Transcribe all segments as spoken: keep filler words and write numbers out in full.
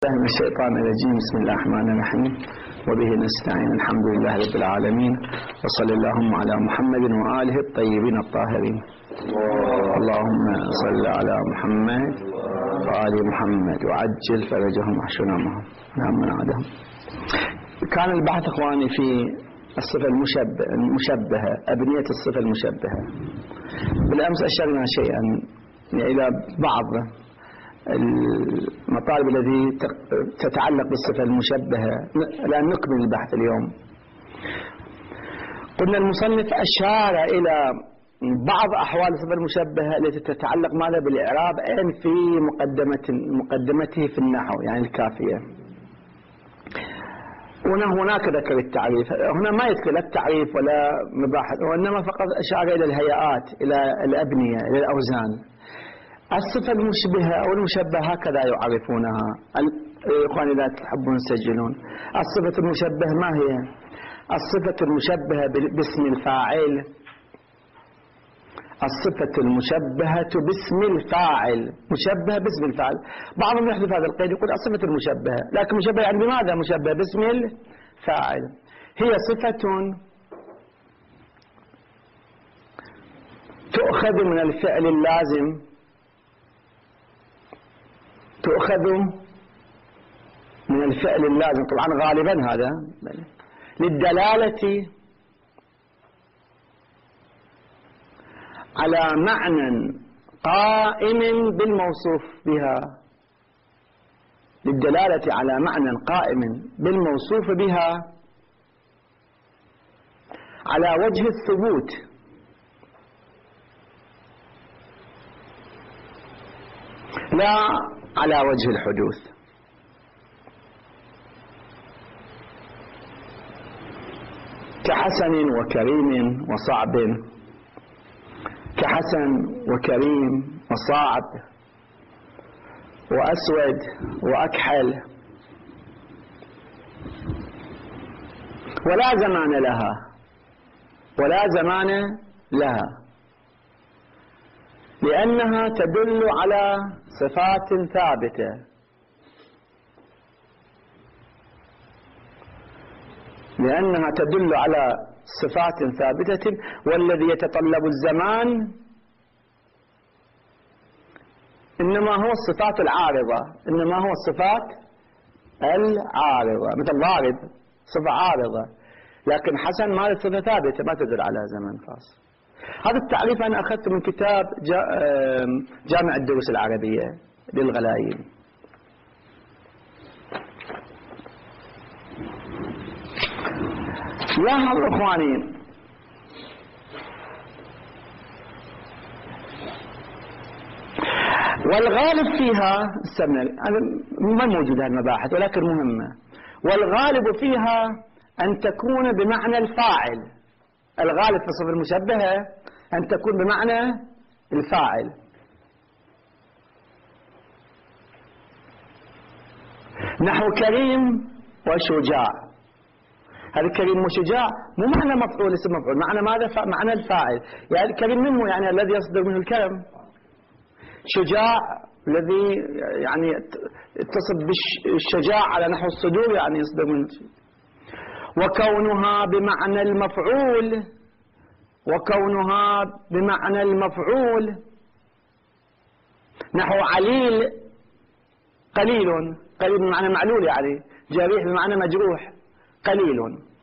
من الشيطان الرجيم. بسم الله الرحمن الرحيم وبه نستعين. الحمد لله رب العالمين وصلى اللهم على محمد وآله الطيبين الطاهرين. اللهم صل على محمد وآل محمد وعجل فرجهم واحشرنا معهم نعم من عدهم. كان البحث اخواني في الصفة المشبه المشبهة، أبنية الصفة المشبهة. بالأمس أشرنا شيئا إلى بعض المطالب التي تتعلق بالصفة المشبهة. الآن نكمل البحث اليوم. قلنا المصنف أشار إلى بعض أحوال الصفة المشبهة التي تتعلق ماذا بالإعراب أين في مقدمة مقدمته في النحو، يعني الكافية. هنا هناك ذكر التعريف، هنا ما يذكر لا التعريف ولا مباحث، وإنما فقط أشار إلى الهيئات، إلى الأبنية، إلى الأوزان. الصفة المشبهة أو المشبهة هكذا يعرفونها إخواني إذا تحبون تسجلون. الصفة المشبهة ما هي؟ الصفة المشبهة باسم الفاعل، الصفة المشبهة باسم الفاعل، مشبهة باسم الفاعل. بعضهم يحذف هذا القيد يقول الصفة المشبهة، لكن مشبهة يعني بماذا؟ مشبهة باسم الفاعل. هي صفة تؤخذ من الفعل اللازم، تؤخذ من الفعل اللازم طبعا غالبا هذا للدلالة على معنى قائم بالموصوف بها، للدلالة على معنى قائم بالموصوف بها على وجه الثبوت لا على وجه الحدوث. كحسن وكريم وصعب، كحسن وكريم وصعب وأسود وأكحل، ولا زمان لها، ولا زمان لها، لأنها تدل على صفات ثابتة، لأنها تدل على صفات ثابتة. والذي يتطلب الزمان إنما هو الصفات العارضة، إنما هو الصفات العارضة، مثل ضارب صفة عارضة، لكن حسن ما صفة ثابتة ما تدل على زمن خاص. هذا التعريف أنا أخذته من كتاب جامع الدروس العربية للغلايين. لاحظوا إخواني والغالب فيها السمنة، ما موجود هذه المباحث ولكن مهمة. والغالب فيها أن تكون بمعنى الفاعل، الغالب في الصفة المشبهة أن تكون بمعنى الفاعل. نحو كريم وشجاع، هذا كريم وشجاع مو معنى مفعول اسم مفعول، معنى ماذا؟ معنى الفاعل. يعني كريم منه يعني الذي يصدر منه الكرم، شجاع الذي يعني يتصف بالشجاع على نحو الصدور يعني يصدر منه. وكونها بمعنى المفعول، وكونها بمعنى المفعول نحو عليل قليل، قليل بمعنى معلول يعني، جريح بمعنى مجروح، قليل.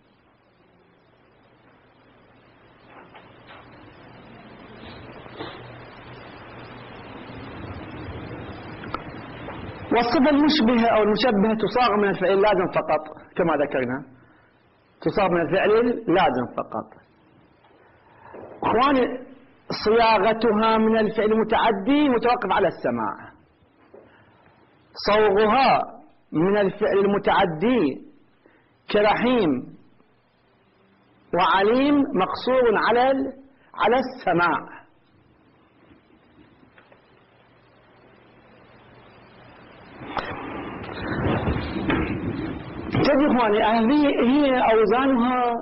والصفة المشبهة أو المشبهة تصاغ من الفعل اللازم فقط كما ذكرنا، تصاغ من الفعل اللازم فقط. اخواني صياغتها من الفعل المتعدي متوقف على السماع، صوغها من الفعل المتعدي كرحيم وعليم مقصور على على السماع. تجد اخواني هذه هي اوزانها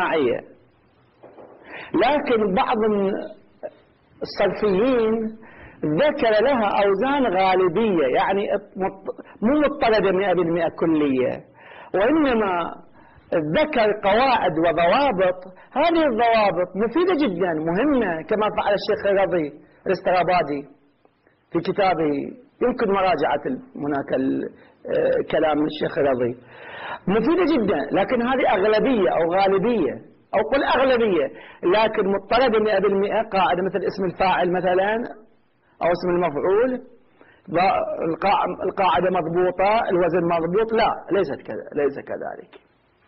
سماعيه، لكن بعض الصرفيين ذكر لها أوزان غالبية، يعني مو مضطردة مئة بالمئة كلية، وإنما ذكر قواعد وضوابط. هذه الضوابط مفيدة جدا مهمة، كما فعل الشيخ الرضي الاسترابادي في كتابه، يمكن مراجعة هناك كلام الشيخ الرضي، مفيدة جدا. لكن هذه أغلبية أو غالبية أو قل أغلبية، لكن مضطردة مئة بالمئة قاعدة مثل اسم الفاعل مثلا أو اسم المفعول، القاعدة مضبوطة، الوزن مضبوط، لا، ليست كذا، ليس كذلك.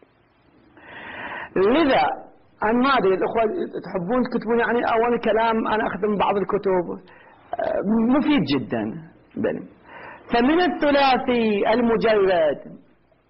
لذا أنا ما أدري الأخوة تحبون تكتبون يعني أول كلام أنا أخذ من بعض الكتب مفيد جدا. بني. فمن الثلاثي المجرد،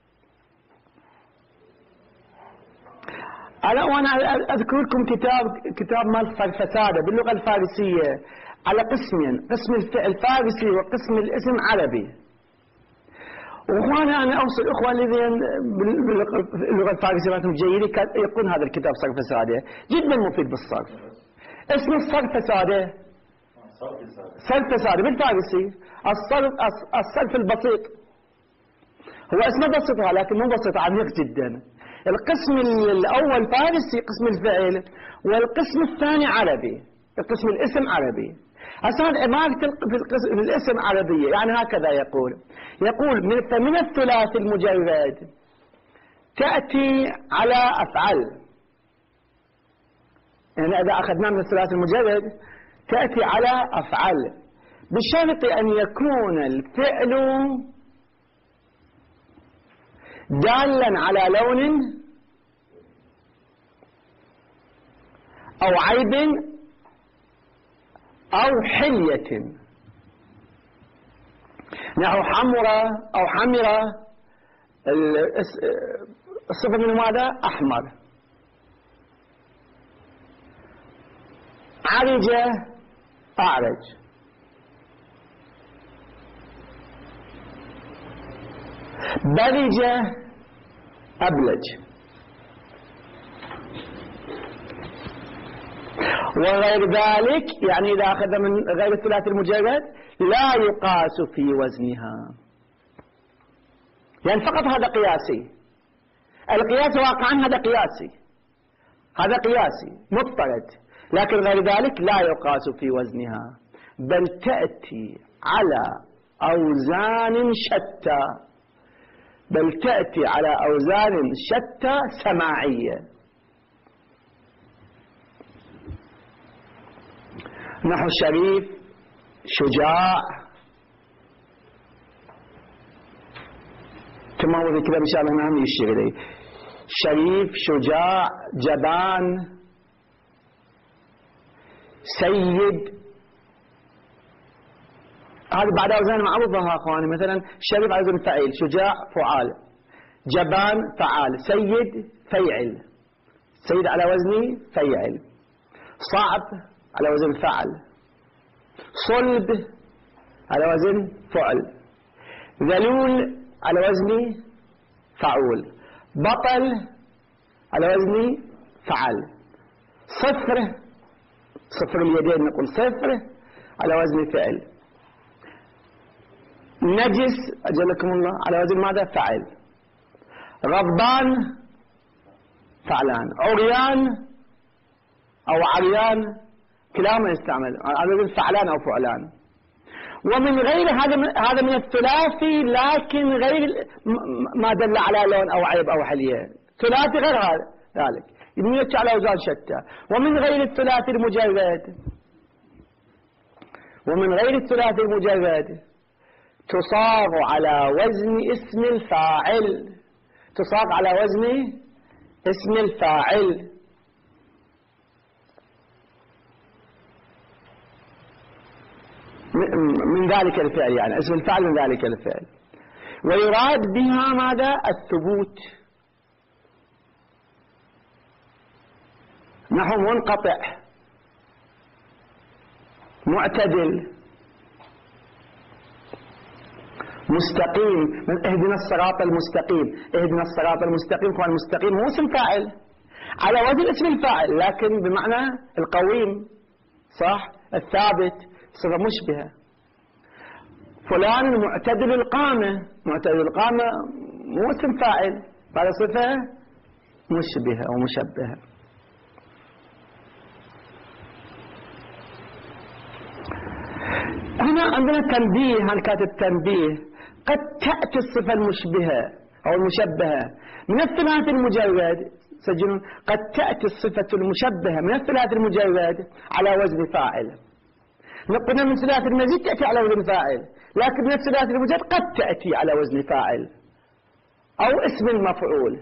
أنا وأنا أذكر لكم كتاب كتاب مال الفرفسادة باللغة الفارسية على قسمين، قسم الفعل فارسي وقسم الاسم عربي. وأنا أنا أوصي الأخوة الذين باللغة الفارسية ما جيدة يقرون هذا الكتاب صرف سادة، جدا مفيد بالصرف. اسم الصرف سادة، صرف سادة بالفارسي، الصرف الصرف البسيط، هو اسمه بسيط لكن مو بسيط، عميق جدا. القسم الأول فارسي قسم الفعل، والقسم الثاني عربي قسم الاسم عربي. هسه عبارة في الاسم عربية، يعني هكذا يقول يقول من, فمن الثلاث المجرد تأتي على أفعل، يعني إذا أخذنا من الثلاث المجرد تأتي على أفعل بشرط أن يكون الفعل دالا على لون أو عيب أو حلية، نحو حمرة أو حمرة، الصفة من ماذا؟ أحمر. عرجة أعرج. بلجة أبلج. وغير ذلك، يعني إذا أخذ من غير الثلاث المجرد لا يقاس في وزنها، يعني فقط هذا قياسي. القياس واقعا هذا قياسي، هذا قياسي مضطرد، لكن غير ذلك لا يقاس في وزنها، بل تأتي على أوزان شتى، بل تأتي على أوزان شتى سماعية. نحو شريف، شجاع، كما هو في الكتاب إن شاء الله نعم يشير إليه. شريف، شجاع، جبان، سيد، هذه بعد أوزان معروفة أخواني. مثلا شريف على وزن فعيل، شجاع فعال، جبان فعال، سيد فيعل، سيد على وزن فيعل، صعب على وزن فعل، صلب على وزن فعل، ذلول على وزن فعول، بطل على وزن فعل، صفر، صفر اليدين نقول صفر على وزن فعل، نجس أجلكم الله على وزن ماذا؟ فعل، غضبان فعلان، عريان أو عريان كلاهما يستعمل على وزن فعلان أو فعلان. ومن غير هذا هذا من الثلاثي، لكن غير ما دل على لون أو عيب أو حلية، ثلاثي غير هذا ذلك يميت على أوزان شتى. ومن غير الثلاثي المجرد، ومن غير الثلاثي المجرد تصاغ على وزن اسم الفاعل، تصاغ على وزن اسم الفاعل، من ذلك الفعل، يعني اسم الفعل من ذلك الفعل، ويراد بها ماذا؟ الثبوت. نحو منقطع، معتدل، مستقيم. من اهدنا الصراط المستقيم، اهدنا الصراط المستقيم، كان المستقيم هو اسم فاعل على وزن اسم الفاعل، لكن بمعنى القويم، صح، الثابت، صفة مشبهة. فلان معتدل القامة، معتدل القامة مو اسم فاعل، هذا صفة مشبهة أو مشبهة. هنا عندنا تنبيه، هنا كاتب تنبيه، قد تأتي الصفة المشبهة أو المشبهة من الثلاث المجرد، سجلون، قد تأتي الصفة المشبهة من الثلاث المجرد على وزن فاعل. قلنا من ثلاث المزيد تأتي على وزن فاعل، لكن من الثلاث المجرد قد تأتي على وزن فاعل أو اسم المفعول.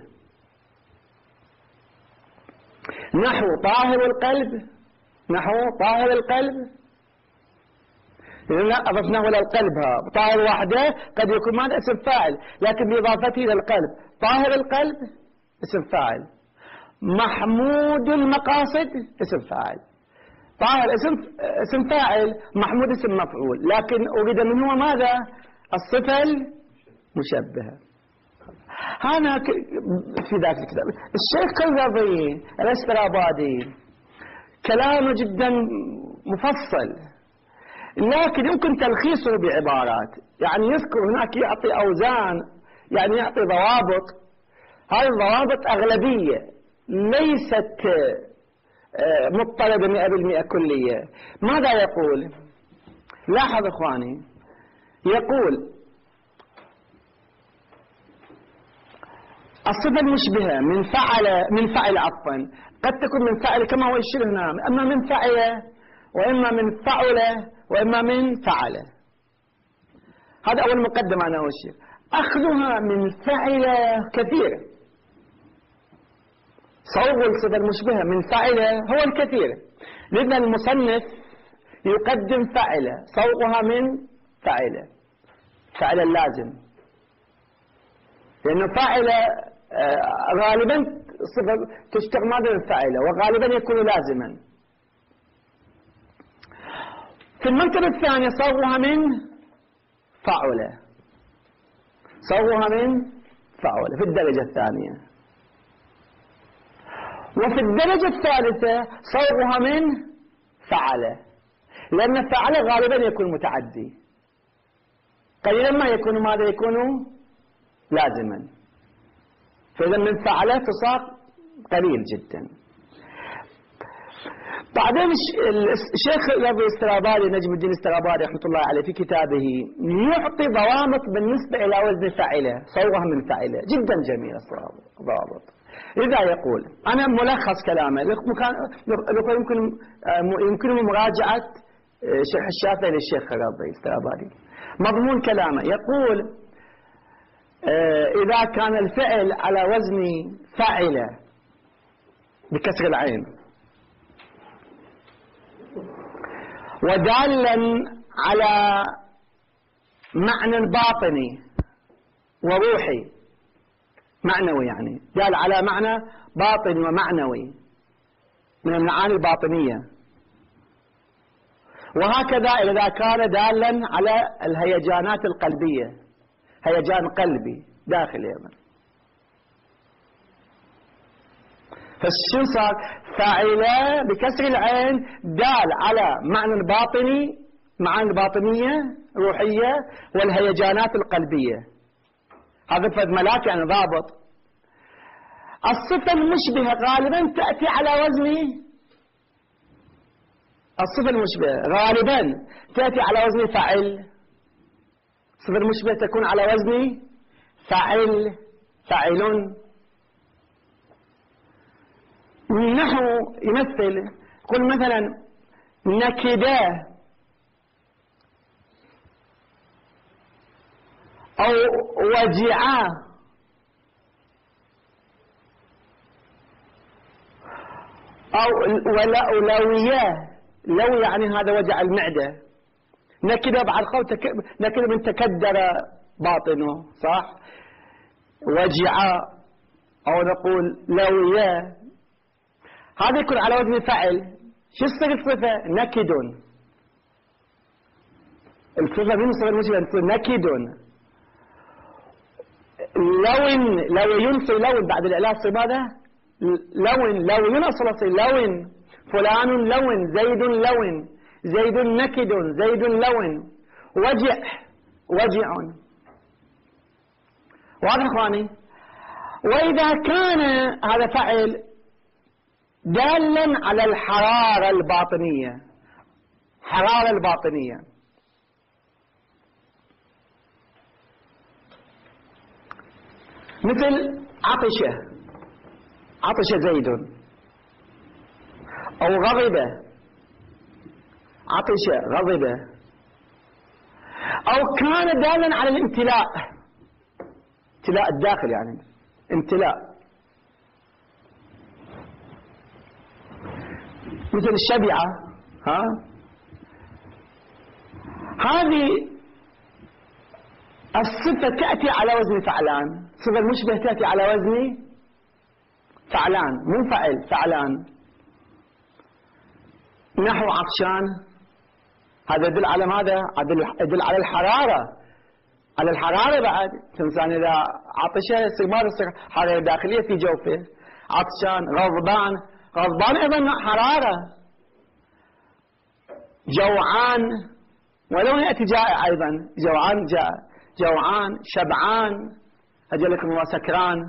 نحو طاهر القلب، نحو طاهر القلب، لا أضفناه إلى القلب، ها طاهر وحده قد يكون ماذا اسم فاعل، لكن بإضافته إلى القلب طاهر القلب اسم فاعل. محمود المقاصد اسم فاعل. طاهر اسم اسم فاعل، محمود اسم مفعول، لكن أريد منه ماذا؟ الصفة المشبهة. هنا في ذاك الكتاب الشيخ الرضي الاسترابادي كلامه جدا مفصل، لكن يمكن تلخيصه بعبارات، يعني يذكر هناك يعطي أوزان، يعني يعطي ضوابط. هذه الضوابط أغلبية ليست مضطردة مئة بالمئة كلية. ماذا يقول؟ لاحظ إخواني، يقول الصفة المشبهة من فعل من فعل عفوا قد تكون من فعل كما هو يشير هنا، أما من فعل وإما من فعل وإما من فعل. هذا أول مقدمة أنا أشير. أخذها من فعل كثير، صوغ الصفة المشبهة من فعل هو الكثير، لذا المصنف يقدم فعل صوغها من فعل، فعل اللازم، لأنه فعل غالبا صفة تشتغل ماذا من فعل، وغالبا يكون لازما. في المرتبة الثانية صوغها من فعل، صوغها من فعل في الدرجة الثانية. وفي الدرجة الثالثة صوغها من فعل، لأن فعل غالبا يكون متعدي، قليلا ما يكون ماذا يكون لازما، فإذا من فعل تصاغ قليل جدا. بعدين الشيخ الرضي الاسترابادي نجم الدين الاسترابادي رحمة الله عليه في كتابه يعطي ضوابط بالنسبة إلى وزن فعله، صوغها من فعله، جدا جميلة الضوابط. إذا يقول أنا ملخص كلامه، يمكن يمكن مراجعة شرح الشافعي للشيخ الرضي الاسترابادي. مضمون كلامه يقول إذا كان الفعل على وزن فعل بكسر العين ودالا على معنى باطني وروحي، معنوي يعني دال على معنى باطن ومعنوي من المعاني الباطنية، وهكذا إذا كان دالا على الهيجانات القلبية، هيجان قلبي داخلي أيضا. فالشو صار؟ فاعلة بكسر العين دال على معنى باطني، معاني باطنية روحية، والهيجانات القلبية. هذا فد ملاك يعني ضابط. الصفة المشبهة غالبا تأتي على وزن، الصفة المشبهة غالبا تأتي على وزن فاعل، الصفة المشبهة تكون على وزن فاعل، فاعل. نحو يمثل، قل مثلا نكدا أو وجعا أو ولويا، لو يعني هذا وجع المعدة. نكدا بعد خوف تك... نكدا من تكدر باطنه، صح؟ وجعا أو نقول لويا، هذا يكون على وزن فعل. شو تصير الصفة؟ نكد. الصفة من الصفة المشبهة تصير نكد. لون، لو ينصي لون بعد الإعلان تصير ماذا؟ لون، لو ينصل تصير لون، فلان لون، زيد لون، زيد نكد، زيد لون، وجع، وجع. واضح اخواني؟ واذا كان هذا فعل دالا على الحرارة الباطنية، حرارة الباطنية، مثل عطشة، عطش زيد، أو غضب، عطش غضب، أو كان دالا على الامتلاء، امتلاء الداخل يعني امتلاء، مثل الشبعة. ها هذه الصفة تأتي على وزن فعلان، الصفة المشبهة تأتي على وزن فعلان، مو فعل، فعلان. نحو عطشان، هذا يدل على ماذا؟ يدل على الحرارة، على الحرارة بعد. الإنسان إذا عطش يصير ما يصير حرارة داخلية في جوفه. عطشان، غضبان، غضبان أيضا حرارة. جوعان، ولو يأتي جائع أيضا، جوعان جاء، جوعان، شبعان، أجل لكم هو سكران.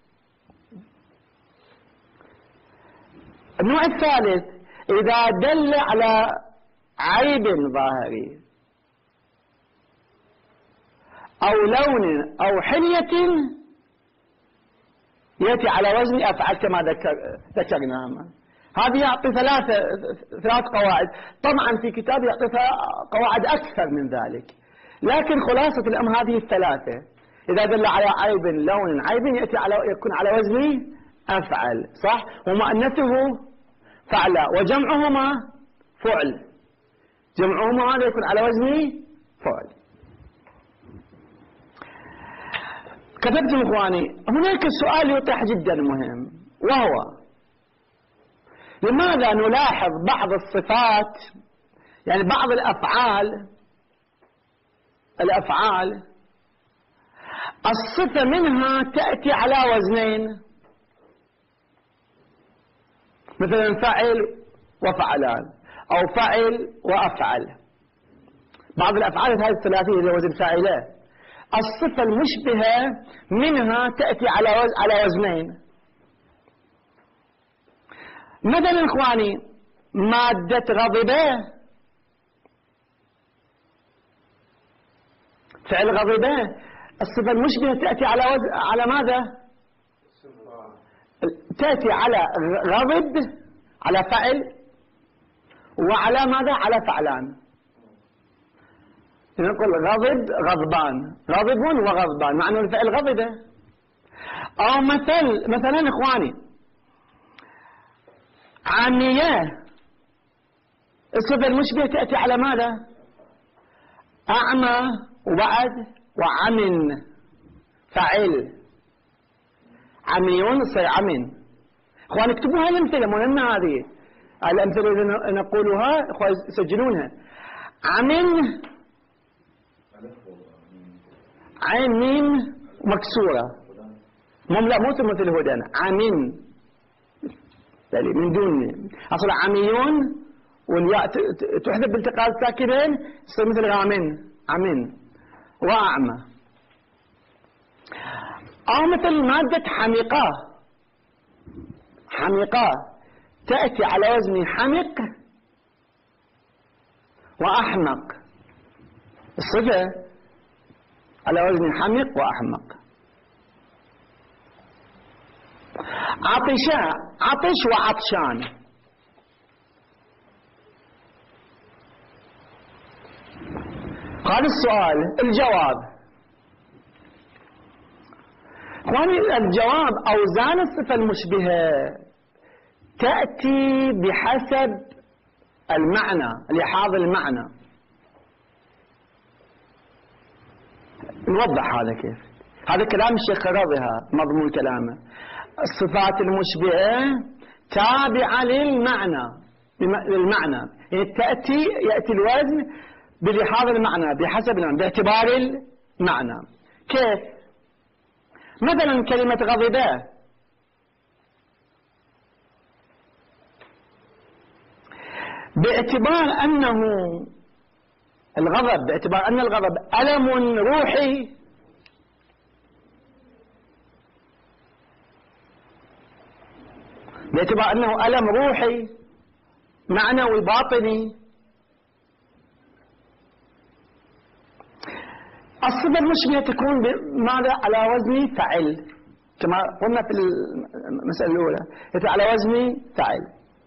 النوع الثالث إذا دل على عيب ظاهري أو لون أو حلية يأتي على وزن أفعل كما ذكر ذكرنا. هذه يعطي ثلاثة ثلاث قواعد، طبعا في كتاب يعطي قواعد أكثر من ذلك، لكن خلاصة الأمر هذه الثلاثة. إذا دل على عيب، لون، عيب يأتي على يكون على وزن أفعل، صح؟ ومؤنثه فعل وجمعهما فعل، جمعهما هذا يكون على وزن فعل. كتبتم إخواني، هناك سؤال يطرح جدا مهم، وهو لماذا نلاحظ بعض الصفات، يعني بعض الأفعال الأفعال الصفة منها تأتي على وزنين، مثلا فعل وفعلان، أو فعل وأفعل. بعض الأفعال هذه الثلاثية اللي وزن فاعلة، الصفة المشبهة منها تأتي على وزن على وزنين. مثلا إخواني مادة غضبة، فعل غضبة الصفة المشبهة تأتي على وزن على ماذا؟ تأتي على غضب، على فعل، وعلى ماذا؟ على فعلان. نقول غضب، غضبان، غضب وغضبان، مع أنه الفعل غضبة. أو مثل مثلا إخواني عمية، الصفة المشبهة تأتي على ماذا؟ أعمى، وبعد وعمن، فعل، عميون صير عمن. إخواني اكتبوا هاي الأمثلة مهمة، هذه الأمثلة اللي نقولها إخواني سجلونها. عمن، عين ميم مكسورة، مو لا مو مثل هدى، عمن من دون أصل عميون، والياء تحذف بالتقاء الساكنين تصير مثل عمن، عمن وأعمى. أو مثل مادة حمقة، حمقة تأتي على وزن حمق وأحمق، الصفة على وزن حمق وأحمق. عطشاء، عطش وعطشان. هذا السؤال، الجواب اخواني، الجواب أوزان الصفة المشبهة تأتي بحسب المعنى، لحاظ المعنى. نوضح هذا كيف. هذا كلام الشيخ رضيها مضمون كلامه. الصفات المشبهة تابعة للمعنى، للمعنى يعني تأتي يأتي الوزن بلحاظ المعنى، بحسب المعنى، باعتبار المعنى. كيف؟ مثلا كلمة غضبة، باعتبار أنه الغضب، باعتبار أن الغضب ألم روحي، باعتبار أنه ألم روحي معنوي باطني، الصفة المشبهة تكون ماذا؟ على وزن فعل، كما قلنا في المسألة الأولى على وزن فعل.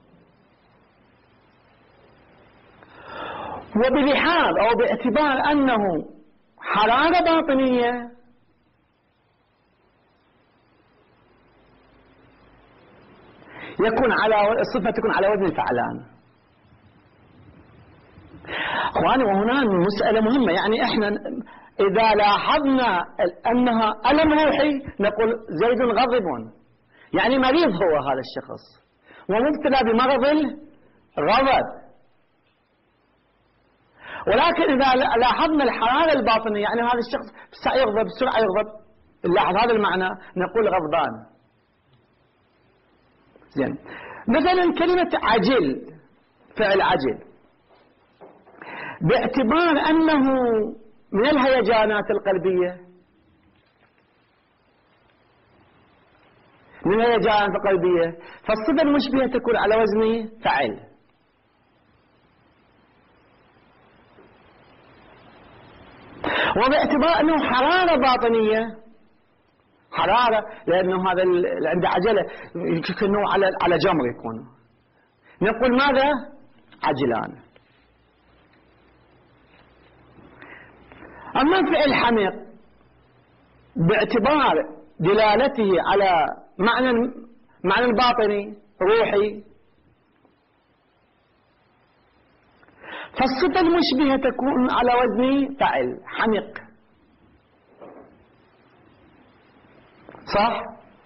وبلحاظ أو باعتبار أنه حرارة باطنية يكون على الصفة تكون على وزن الفعلان. اخواني، وهنا مسألة مهمة، يعني احنا إذا لاحظنا أنها ألم روحي نقول زيد غضب، يعني مريض هو هذا الشخص ومبتلى بمرض الغضب. ولكن إذا لاحظنا الحرارة الباطنية، يعني هذا الشخص سيغضب بسرعة، يغضب، نلاحظ هذا المعنى نقول غضبان. زين، مثلا كلمة عجل، فعل عجل، باعتبار أنه من الهيجانات القلبية، من الهيجانات القلبية، فالصفة المشبهة تكون على وزن فعل. وباعتبار أنه حرارة باطنية، حرارة لأنه هذا اللي عنده عجلة يمكن على على جمر يكون، نقول ماذا؟ عجلان. أما فعل حميق باعتبار دلالته على معنى معنى باطني روحي، فالصفة المشبهة تكون على وزن فعل حميق. صح؟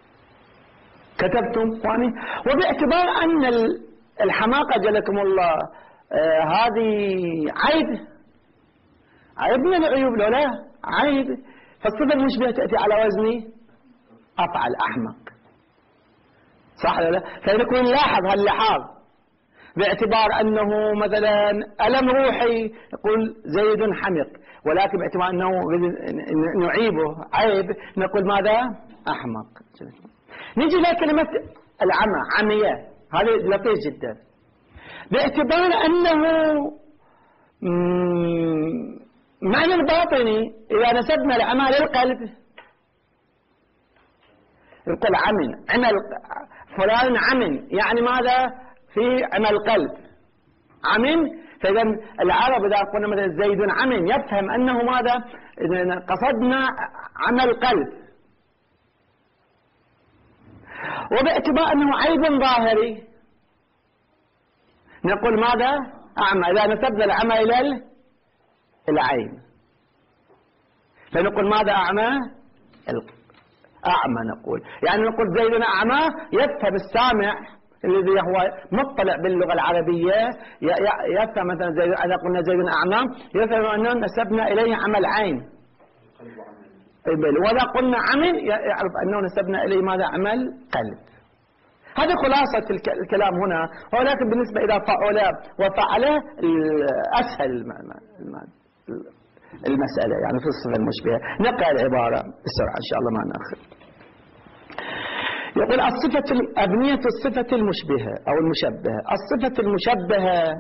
كتبتم اخواني؟ وباعتبار أن الحماقة جلكم الله آه هذه عيب، عيب من العيوب، لو لا عيب، فالصفة المشبهة تأتي على وزن أفعل أحمق. صح ولا لا؟ فنكون نلاحظ هاللحاظ باعتبار أنه مثلا ألم روحي نقول زيد حمق، ولكن باعتبار أنه نعيبه عيب نقول ماذا؟ أحمق. نجي لكلمة العمى، عمية، هذا لطيف جدا، باعتبار أنه معنى الباطني إذا نسبنا العمى للقلب نقول عمن، عمل فلان عمن، يعني ماذا؟ في عمل قلب عمن. فإذا العرب إذا قلنا مثلا زيد عمن يفهم أنه ماذا؟ قصدنا عمل قلب. وباعتبار أنه عيب ظاهري نقول ماذا؟ أعمى، إذا نسبنا العمى إلى العين فنقول ماذا؟ أعمى، أعمى نقول، يعني نقول زيد أعمى، يفهم السامع الذي هو مطلع باللغة العربية يفهم مثلا زيد، إذا قلنا زيد أعمى يفهم أنه نسبنا إليه عمل عين، وإذا قلنا عمل يعرف أنه نسبنا إليه ماذا؟ عمل قلب. هذه خلاصة الكلام هنا، ولكن بالنسبة إلى فعل وفعل أسهل المسألة، يعني في الصفة المشبهة. نقرأ العبارة بسرعة إن شاء الله ما نأخر. يقول الصفة أبنية الصفة المشبهة أو المشبهة. الصفة المشبهة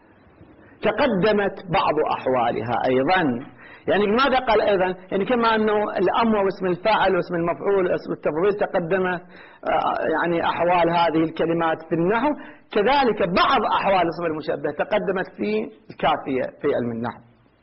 تقدمت بعض أحوالها أيضا، يعني لماذا قال أيضا؟ يعني كما أنه الأمر واسم الفاعل واسم المفعول واسم التفضيل تقدم يعني أحوال هذه الكلمات في النحو، كذلك بعض أحوال الصفة المشبهة تقدمت في الكافية في علم النحو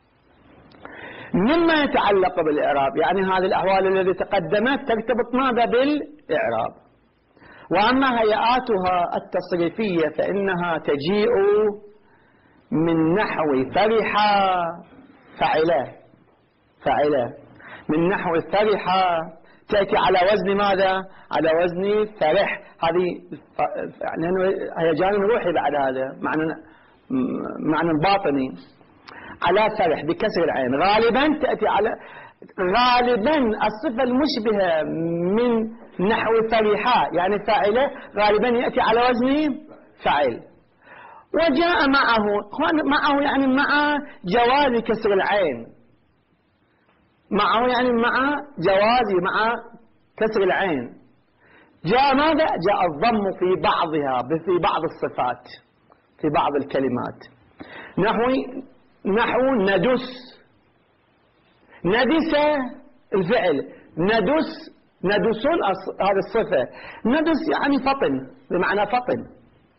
مما يتعلق بالإعراب، يعني هذه الأحوال التي تقدمت ترتبط ماذا؟ بالإعراب. وأما هيئاتها التصريفية فإنها تجيء من نحو فرحة فعلا، فعلا من نحو فرحة تأتي على وزن ماذا؟ على وزن فرح. هذه يعني هيجان روحي بعد هذا معنى معنى باطني على فرح بكسر العين. غالبا تأتي على غالبا الصفة المشبهة من نحو فرحة يعني فاعلة غالبا يأتي على وزن فاعل. وجاء معه، معه يعني مع جواز كسر العين، معه يعني مع جواز مع كسر العين. جاء ماذا؟ جاء الضم في بعضها، في بعض الصفات، في بعض الكلمات. نحو نحو ندس، ندس الفعل، ندس ندسون هذه الصفة، ندس يعني فطن، بمعنى فطن.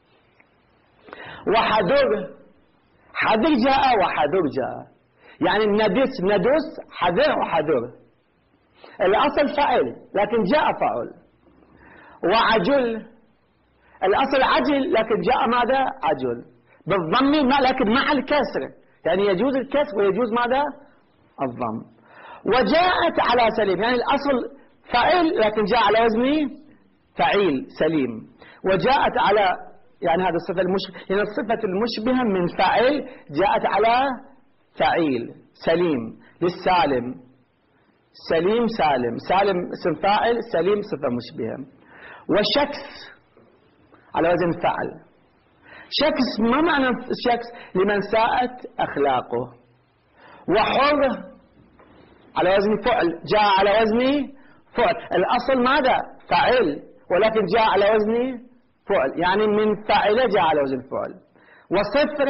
وحذر، حذر جاء وحذر جاء، يعني ندس ندس حذر وحذر، الأصل فعل لكن جاء فعل. وعجل، الأصل عجل لكن جاء ماذا؟ عجل، بالضم لكن مع الكسر، يعني يجوز الكسر ويجوز ماذا؟ الضم. وجاءت على سليم، يعني الأصل فعل لكن جاء على وزن فعيل سليم. وجاءت على، يعني هذه الصفة المشبهة، يعني الصفة المشبهة من فعل جاءت على فعيل سليم للسالم، سليم سالم، سالم اسم فاعل، سليم صفة مشبهة. وشكس على وزن فعل، شكس ما معنى شكس؟ لمن ساءت أخلاقه. وحر على وزن فعل، جاء على وزن فعل، الأصل ماذا؟ فعل ولكن جاء على وزن فعل، يعني من فعل جاء على وزن فعل. وصفر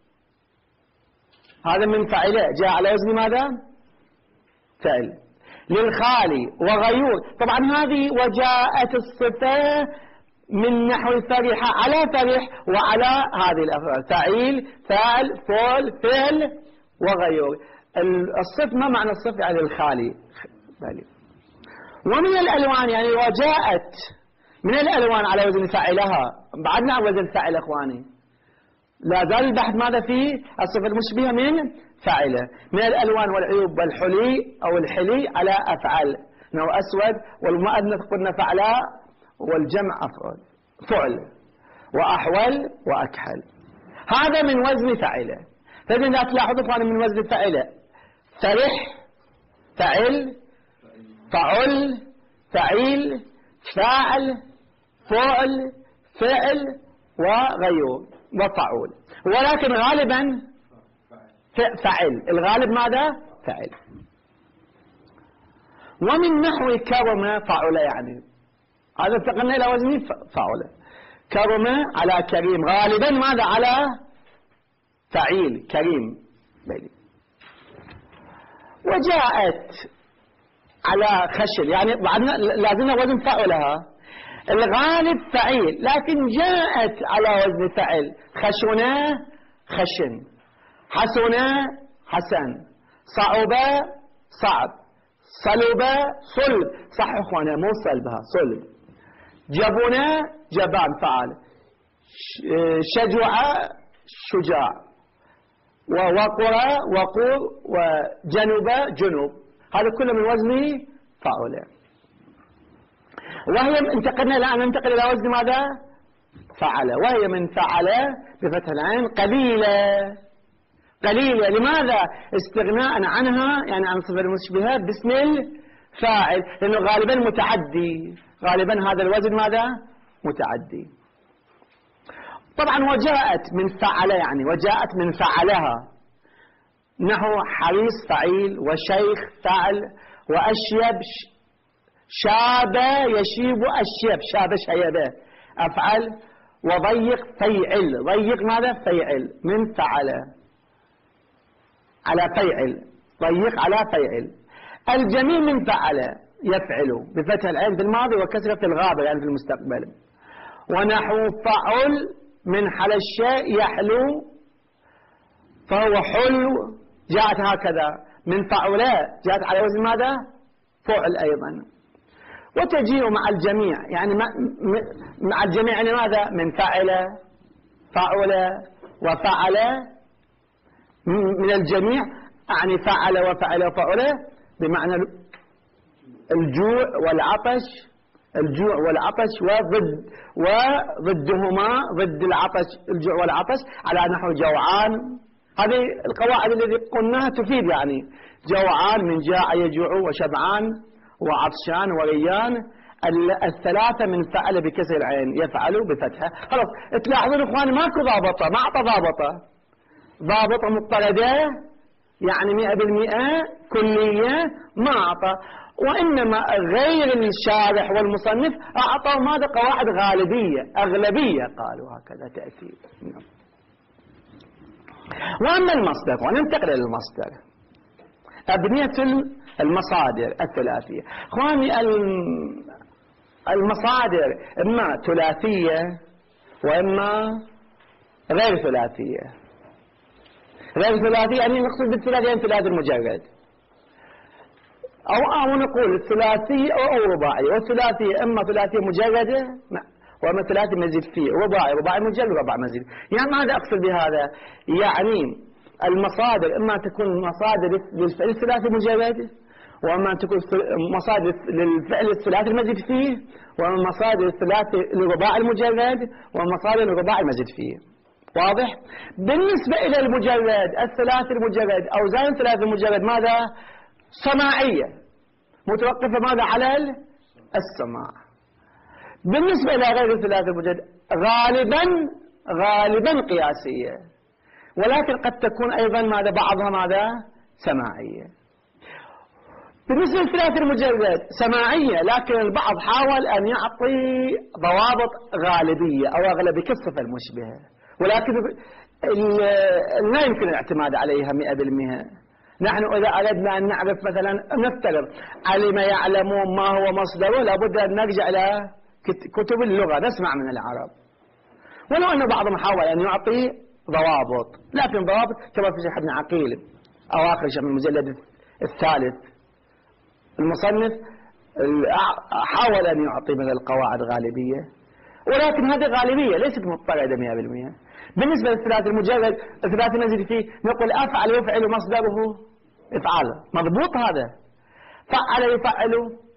هذا من فعل جاء على وزن ماذا؟ فعل. للخالي وغيور، طبعا هذه وجاءت الصفة من نحو فرح على فرح وعلى هذه الأفعال، فعيل فعل فعل فعل وغيور. الصف ما معنى الصف؟ يعني الخالي. ومن الألوان، يعني وجاءت من الألوان على وزن فعلها، بعدنا عن وزن فعل أخواني، لا زال البحث ماذا فيه؟ الصفة المشبهة من فعله. من الألوان والعيوب والحلي أو الحلي على أفعال، نوع أسود والمؤنث قلنا فعلاء والجمع أفعل فعل. وأحول وأكحل، هذا من وزن فعله. فإذا لا تلاحظوا أخواني من وزن فعله، فرح فعل فعل فعيل فاعل فعل فعل وغيور وفعول، ولكن غالبا فعل، الغالب ماذا؟ فعل. ومن نحو كرم فعل، يعني هذا انتقلنا إلى وزن فعل. كرم على كريم، غالبا ماذا؟ على فعيل كريم. وجاءت على خشن، يعني بعدنا لازمنا وزن فعلها، الغالب فعيل لكن جاءت على وزن فعل، خشنة خشن، حسنة حسن، صعبة صعب، صلبة صلب، صح اخوانا مو صلبها صلب، جبنة جبان فعل، شجع شجاع، ووقر وقور، وجنب جنوب، هذا كله من وزن فعل. وهي انتقلنا الآن ننتقل إلى وزن ماذا؟ فعل، وهي من فعل بفتح العين قليلة. قليلة لماذا؟ استغناء عنها، يعني عن صفة المشبهة باسم الفاعل، لأنه غالبا متعدي، غالبا هذا الوزن ماذا؟ متعدي. طبعا وجاءت من فعل، يعني وجاءت من فعلها، نحو حريص فعيل، وشيخ فعل، وأشيب شاب يشيب أشيب، شاب شيبه أفعل، وضيق فيعل، ضيق ماذا؟ فيعل، من فعل على فيعل، ضيق على فيعل. الجميع من فعل يفعل بفتح العين في الماضي وكسرة في الغابة يعني في المستقبل. ونحو فعل من حل الشيء يحلو، فهو حلو، جاءت هكذا من فعلاء، جاءت على وزن ماذا؟ فعل أيضا. وتجيء مع الجميع، يعني مع الجميع يعني ماذا؟ من فعل فعل وفعل، من الجميع يعني فعل وفعل وفعل بمعنى الجوع والعطش، الجوع والعطش وضد وضدهما، ضد العطش الجوع والعطش، على نحو جوعان. هذه القواعد التي قلناها تفيد، يعني جوعان من جاع يجوع، وشبعان وعطشان وريان، الثلاثة من فعل بكسر العين يفعل بفتحة. خلاص تلاحظون اخواني ماكو ضابطة، ما اعطى ضابطة، ضابطة مضطردة يعني مئة بالمئة كلية ما اعطى، وانما غير الشارح والمصنف اعطوا ماذا؟ قواعد غالبية اغلبية قالوا هكذا تأثير. واما المصدر، وننتقل الى المصدر، ابنية المصادر الثلاثية. اخواني المصادر اما ثلاثية واما غير ثلاثية. غير ثلاثية يعني نقصد بالثلاثية يعني ثلاثي المجرد، أو أو نقول الثلاثية أو, أو رباعية. والثلاثية إما ثلاثية مجردة وإما ثلاثي مزيد فيه، رباعي رباعي مجرد ورباع مزيد. يعني ماذا أقصد بهذا؟ يعني المصادر إما تكون مصادر للفعل الثلاثي مجرد، وإما تكون مصادر للفعل الثلاثي المزيد فيه، وإما مصادر الثلاثي للرباع المجرد، ومصادر للرباع المزيد فيه. واضح؟ بالنسبة إلى المجرد الثلاثي المجرد أو زائد الثلاثي المجرد ماذا؟ سماعية متوقفة ماذا؟ على السماع. بالنسبة إلى غير الثلاثي المجرد غالبا غالبا قياسية، ولكن قد تكون أيضا ماذا؟ بعضها ماذا؟ سماعية. بالنسبة للثلاثي المجرد سماعية، لكن البعض حاول أن يعطي ضوابط غالبية أو أغلبية كالصفة المشبهة، ولكن لا يمكن الاعتماد عليها مئة بالمئة. نحن إذا أردنا أن نعرف مثلا نفترض علم يعلمون ما هو مصدره، لابد أن نرجع إلى كتب اللغة نسمع من العرب، ولو أن بعضهم حاول أن يعطي ضوابط، لكن ضوابط كما في شيخ ابن عقيل أو آخر شيء من المجلد الثالث المصنف حاول أن يعطي من القواعد غالبية، ولكن هذه غالبية ليست مضطردة مئة بالمئة. بالنسبة للثلاثي المجرد الثلاثي نزل فيه نقول أفعل يفعل مصدره إفعال، مضبوط هذا. فعل يفعل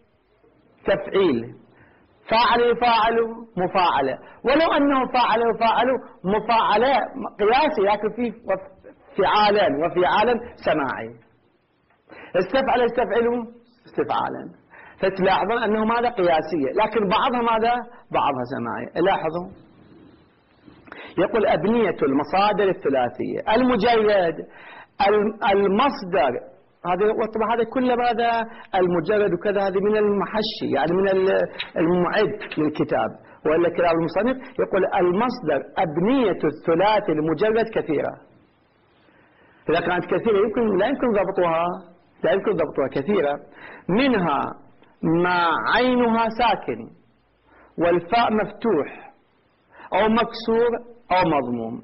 تفعيل، فاعل يفاعل مفاعلة، ولو أنه فاعل يفاعل مفاعلة قياسي لكن فيه فعالا وفعالا سماعي. استفعل يستفعل استفعالا، فتلاحظون أنه ماذا؟ قياسية، لكن بعضها ماذا؟ بعضها سماعي. لاحظوا يقول أبنية المصادر الثلاثية المجرد المصدر، هذا طبعا هذا كل ماذا؟ المجرد وكذا هذه من المحشي يعني من المعد للكتاب، ولا كلام المصنف يقول المصدر أبنية الثلاثي المجرد كثيرة. إذا كانت كثيرة يمكن لا يمكن ضبطها لا يمكن ضبطها كثيرة. منها ما عينها ساكن والفاء مفتوح أو مكسور أو مضموم.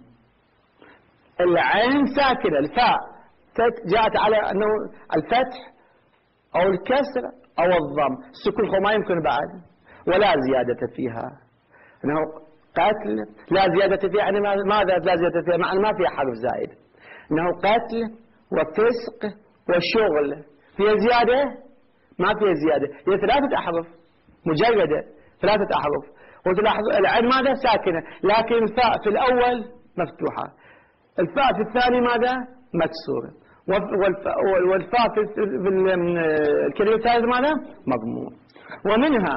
العين ساكنة الفاء جاءت على أنه الفتح أو الكسر أو الضم، السكون ما يمكن بعد ولا زيادة فيها، أنه قتل لا زيادة فيها. يعني ماذا لا زيادة فيها؟ معنى ما فيها حرف زائد، أنه قتل وفسق وشغل فيها زيادة؟ ما فيها زيادة، هي ثلاثة أحرف مجردة ثلاثة أحرف. وتلاحظوا العين ماذا؟ ساكنة، لكن الفاء في الأول مفتوحة، الفاء في الثاني ماذا؟ مكسورة، والفاء في الكلمة الثالثة ماذا؟ مضموم. ومنها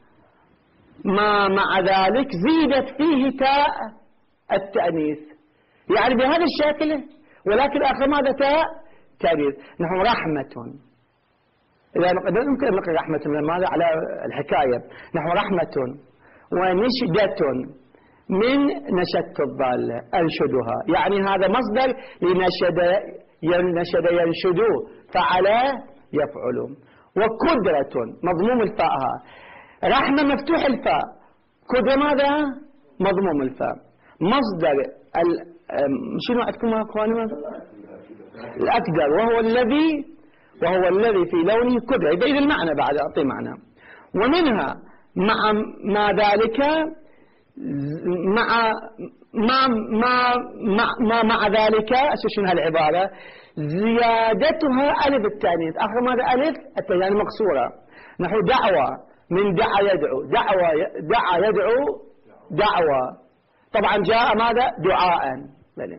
ما مع ذلك زيدت فيه تاء التأنيث، يعني بهذا الشكل، ولكن آخر ماذا؟ تاء تأنيث. نحن رحمة، إذا يمكن أن نقل رحمة ماذا؟ على الحكاية. نحن رحمة ونشدة من نشدت الضالة أنشدها، يعني هذا مصدر لنشد ينشد ينشد، فعل يفعل. وقدرة مضموم الفاء، رحمة مفتوح الفاء، قدرة ماذا؟ مضموم الفاء. مصدر ال... شنو عندكم يا اخواني؟ الأقدر، وهو الذي وهو الذي في لونه قدرة، يبين المعنى بعد أعطي معنى. ومنها مع ما ذلك مع ما ما مع, ما مع ذلك شنو هالعبارة؟ زيادتها ألف التأنيث، آخر ماذا؟ ألف التأنيث يعني مقصورة. نحو دعوة من دعا يدعو، دعوة دعا يدعو دعوة، طبعا جاء ماذا؟ دعاء. بل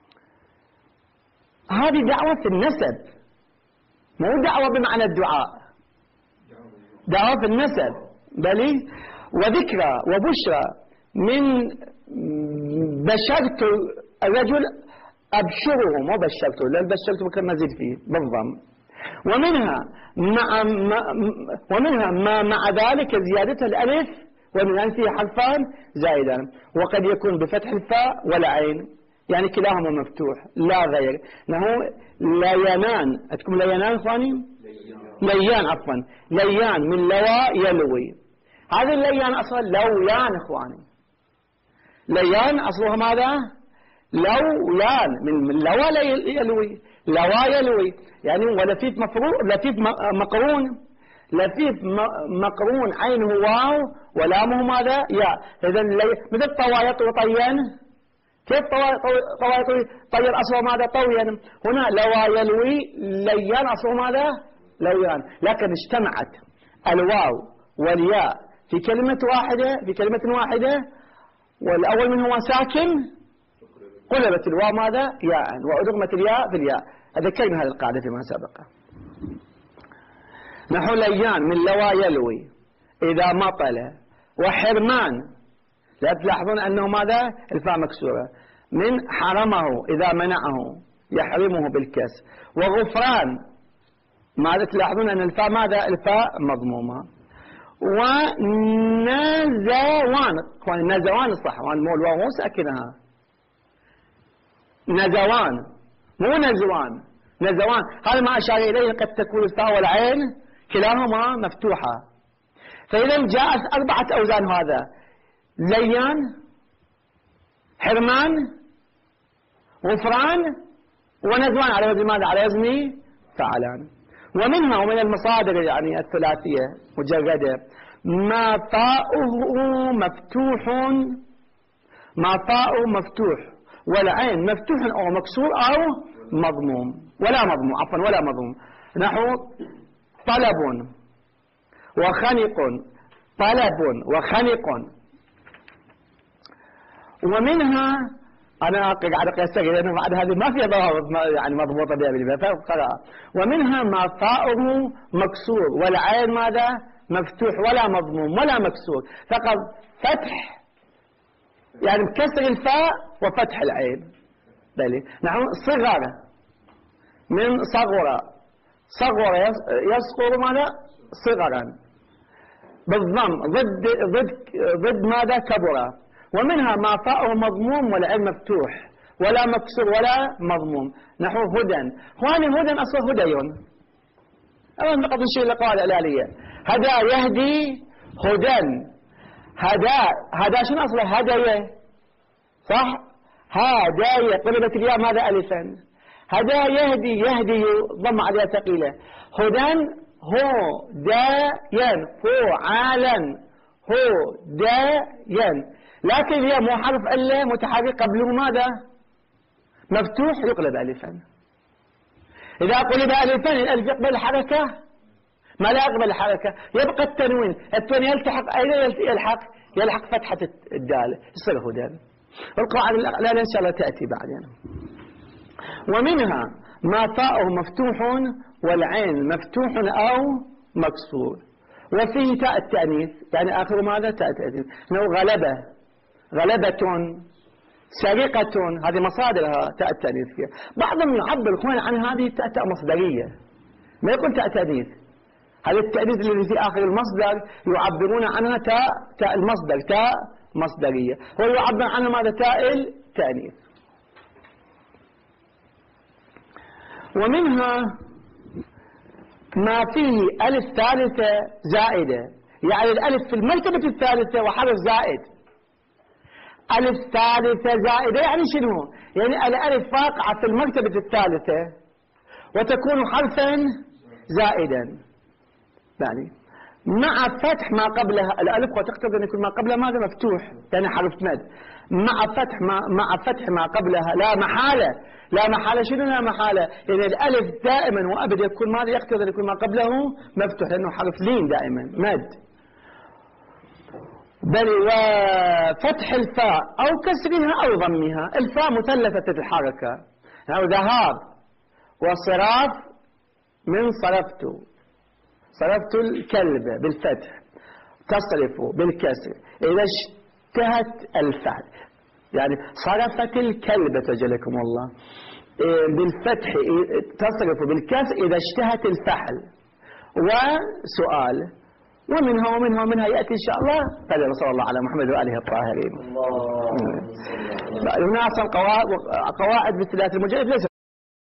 هذه دعوة في النسب، مو دعوة بمعنى الدعاء، دعوة في النسب. بلي وذكرى وبشرى من بشرت الرجل أبشره مو بشرته، لأن بشرته كان مزيد فيه بالضم. ومنها مع ما ومنها ما مع ذلك زيادة الألف ومن فيه حرفان زائدان، وقد يكون بفتح الفاء والعين، يعني كلاهما مفتوح لا غير. نحو لينان، أتكم لينان إخواني؟ ليان عفوا، ليان من لوى يلوي. هذه الليان أصلا لويان إخواني، ليان أصلها ماذا؟ لويان من لوى يلوي، لوى يلوي يعني ولفيف مفروض لفيف مقرون، لفيف مقرون عينه واو ولامه ماذا؟ يا. إذا مثل طوايط وطيان، كيف طوايط طير أصله ماذا؟ طويا. هنا لوى يلوي ليان أصله ماذا؟ لويان، لكن اجتمعت الواو والياء في كلمة واحدة في كلمة واحدة، والأول منه ساكن قلبت الواو ماذا؟ ياء، وأدغمت الياء في الياء. ذكرنا هذه القاعدة فيما سبق. نحو ليان من لوى يلوي إذا مطل، وحرمان لا تلاحظون أنه ماذا؟ الفاء مكسورة، من حرمه إذا منعه يحرمه بالكسر، وغفران ماذا تلاحظون أن الفاء ماذا؟ الفاء مضمومة. ونزوان، نزوان صح، وان مو الواو مو ساكنها، نزوان مو نزوان، نزوان هذا ما أشار إليه قد تكون الفاء والعين كلاهما مفتوحة. فإذا جاءت أربعة أوزان، هذا ليان، حرمان، غفران، ونزوان على وزن ماذا؟ على وزن فعلان. ومنها ومن المصادر يعني الثلاثية مجردة ما فاؤه مفتوح، ما فاؤه مفتوح والعين مفتوح أو مكسور أو مضموم، ولا مضموم عفوا ولا مضموم. نحو طلب وخنق، طلب وخنق. ومنها أنا قاعد أقيسها لأنه بعد هذه ما فيها ضوابط يعني مضبوطة بها بالقراءة. ومنها ما فاؤه مكسور والعين ماذا؟ مفتوح ولا مضموم ولا مكسور، فقط فتح يعني بكسر الفاء وفتح العين. بلي نحن صغر من صغر، صغر يصغر ماذا؟ صغرا بالضم، ضد ضد ضد ماذا؟ كبر. ومنها ما فاؤه مضموم والعين مفتوح ولا مكسور ولا مضموم. نحو هدى، اخواني هدى اصله هديون، أولا فقط نشير للقواعد الآلية. هدى يهدي هدى، هدى هدى شنو أصله؟ هدايا صح؟ هدايا قلبت الياء ماذا؟ ألفا. هدى يهدي، يهدي ضم عليها ثقيلة. هدى هو داين فعالا، هو داين، لكن هي مو حرف إلا متحرك قبله ماذا؟ مفتوح يقلب ألفا. إذا قلب ألفا الألف يقبل الحركة؟ ما لا يقبل الحركة، يبقى التنوين. التنوين يلتحق أين يلحق؟ يلحق فتحة الدال، يصير هدى. والقواعد الأقلال إن شاء الله تأتي بعدين. ومنها ما فاؤه مفتوح والعين مفتوح أو مكسور، وفيه تاء التأنيث يعني آخر ماذا؟ تاء التأنيث. نو غلبة، غلبة، سرقة، هذه مصادرها تاء التأنيث فيها. بعضهم يعبر كمان عن هذه تاء تاء مصدرية، ما يقول تاء تأنيث. هذا التأنيث الذي في آخر المصدر يعبرون عنها تاء تاء المصدر، تاء مصدرية. هو يعبر عنها ماذا؟ تاء التأنيث. ومنها ما فيه ألف ثالثة زائدة، يعني الألف في المرتبة الثالثة وحرف زائد. ألف ثالثة زائدة يعني شنو؟ يعني الألف واقعة في المرتبة الثالثة وتكون حرفا زائدا، يعني مع فتح ما قبلها الألف، وتقتضي أن يكون ما قبلها ماذا؟ مفتوح، يعني حرف مد. مع فتح ما مع فتح ما قبلها لا محالة، لا محالة شنو لا محالة؟ يعني الألف دائما وأبدا يكون ماذا؟ يقتضي أن يكون ما قبله مفتوح، لأنه حرف لين دائما مد. بل وفتح الفاء أو كسرها أو ضمها. الفاء مثلثة الحركة، أو ذهاب وصراف من صرفت، صرفت الكلب بالفتح. تصرف بالكسر إذا اشتهت الفعل، يعني صرفت الكلبة جلكم الله، بالفتح تصرف بالكسر إذا اشتهت الفعل. وسؤال ومنها ومنها ومنها يأتي إن شاء الله. فلذا صلى الله على محمد وآله الطاهرين. هنا أصلا قواعد مثل ذات المجلد ليس